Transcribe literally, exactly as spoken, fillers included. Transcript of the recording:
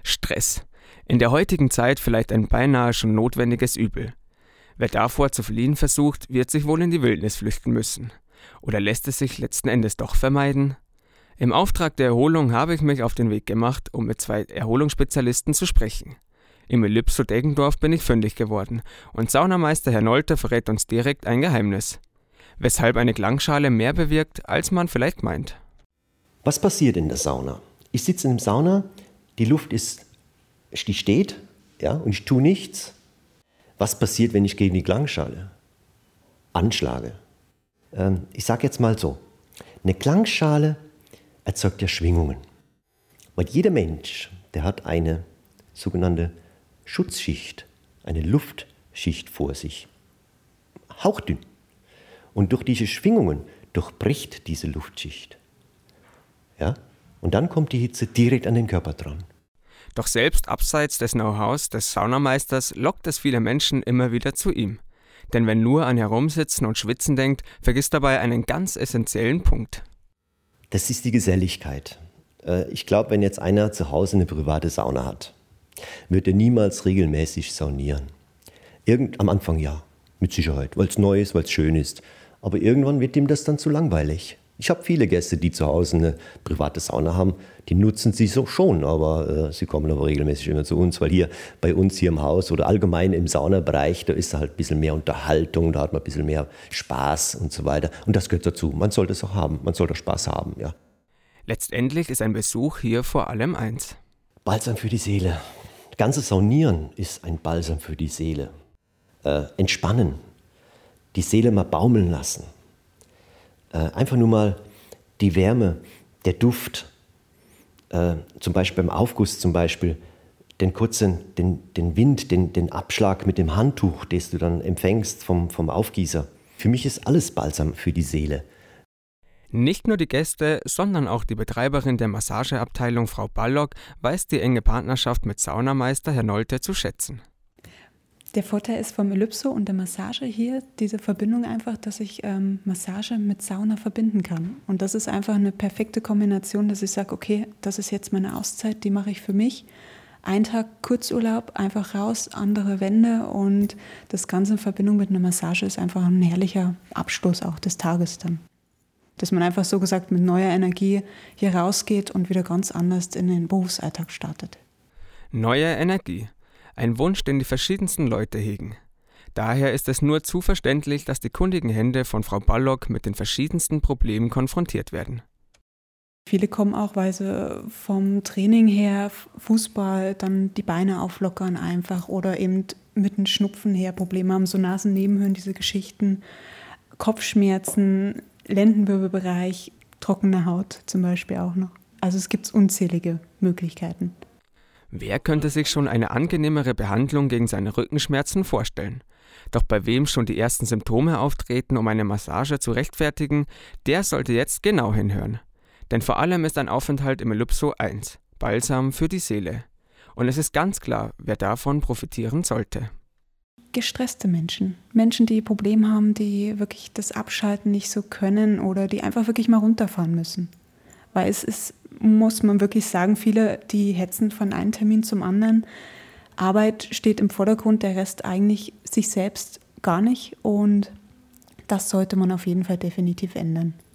Stress. In der heutigen Zeit vielleicht ein beinahe schon notwendiges Übel. Wer davor zu fliehen versucht, wird sich wohl in die Wildnis flüchten müssen. Oder lässt es sich letzten Endes doch vermeiden? Im Auftrag der Erholung habe ich mich auf den Weg gemacht, um mit zwei Erholungsspezialisten zu sprechen. Im Elypso Deggendorf bin ich fündig geworden und Saunameister Herr Nolte verrät uns direkt ein Geheimnis. Weshalb eine Klangschale mehr bewirkt, als man vielleicht meint. Was passiert in der Sauna? Ich sitze in der Sauna, die Luft ist, die steht, ja, und ich tue nichts. Was passiert, wenn ich gegen die Klangschale anschlage? Ähm, ich sage jetzt mal so, eine Klangschale erzeugt ja Schwingungen. Weil jeder Mensch, der hat eine sogenannte Schutzschicht, eine Luftschicht vor sich. Hauchdünn. Und durch diese Schwingungen durchbricht diese Luftschicht. Ja? Und dann kommt die Hitze direkt an den Körper dran. Doch selbst abseits des Know-hows des Saunameisters lockt es viele Menschen immer wieder zu ihm. Denn wenn nur an Herumsitzen und Schwitzen denkt, vergisst dabei einen ganz essentiellen Punkt. Das ist die Geselligkeit. Ich glaube, wenn jetzt einer zu Hause eine private Sauna hat, wird er niemals regelmäßig saunieren. Irgend, am Anfang ja, mit Sicherheit, weil es neu ist, weil es schön ist. Aber irgendwann wird ihm das dann zu langweilig. Ich habe viele Gäste, die zu Hause eine private Sauna haben, die nutzen sie so schon, aber äh, sie kommen aber regelmäßig immer zu uns, weil hier bei uns hier im Haus oder allgemein im Saunabereich, da ist halt ein bisschen mehr Unterhaltung, da hat man ein bisschen mehr Spaß und so weiter. Und das gehört dazu. Man sollte es auch haben, man sollte Spaß haben, ja. Letztendlich ist ein Besuch hier vor allem eins. Balsam für die Seele. Das ganze Saunieren ist ein Balsam für die Seele. Äh, entspannen, die Seele mal baumeln lassen. Äh, einfach nur mal die Wärme, der Duft, äh, zum Beispiel beim Aufguss zum Beispiel, den kurzen, den, den Wind, den, den Abschlag mit dem Handtuch, das du dann empfängst vom, vom Aufgießer. Für mich ist alles Balsam für die Seele. Nicht nur die Gäste, sondern auch die Betreiberin der Massageabteilung, Frau Ballock, weiß die enge Partnerschaft mit Saunameister Herr Nolte zu schätzen. Der Vorteil ist vom Elypso und der Massage hier, diese Verbindung einfach, dass ich ähm, Massage mit Sauna verbinden kann. Und das ist einfach eine perfekte Kombination, dass ich sage, okay, das ist jetzt meine Auszeit, die mache ich für mich. Ein Tag Kurzurlaub, einfach raus, andere Wände und das Ganze in Verbindung mit einer Massage ist einfach ein herrlicher Abschluss auch des Tages dann. Dass man einfach so gesagt mit neuer Energie hier rausgeht und wieder ganz anders in den Berufsalltag startet. Neue Energie. Ein Wunsch, den die verschiedensten Leute hegen. Daher ist es nur zu verständlich, dass die kundigen Hände von Frau Ballock mit den verschiedensten Problemen konfrontiert werden. Viele kommen auch, weil sie vom Training her, Fußball, dann die Beine auflockern einfach oder eben mit dem Schnupfen her Probleme haben, so Nasennebenhören, diese Geschichten, Kopfschmerzen, Lendenwirbelbereich, trockene Haut zum Beispiel auch noch. Also es gibt unzählige Möglichkeiten. Wer könnte sich schon eine angenehmere Behandlung gegen seine Rückenschmerzen vorstellen? Doch bei wem schon die ersten Symptome auftreten, um eine Massage zu rechtfertigen, der sollte jetzt genau hinhören. Denn vor allem ist ein Aufenthalt im Elypso eins, Balsam für die Seele. Und es ist ganz klar, wer davon profitieren sollte. Gestresste Menschen, Menschen, die Probleme haben, die wirklich das Abschalten nicht so können oder die einfach wirklich mal runterfahren müssen. Weil es ist, muss man wirklich sagen, viele, die hetzen von einem Termin zum anderen. Arbeit steht im Vordergrund, der Rest eigentlich sich selbst gar nicht und das sollte man auf jeden Fall definitiv ändern.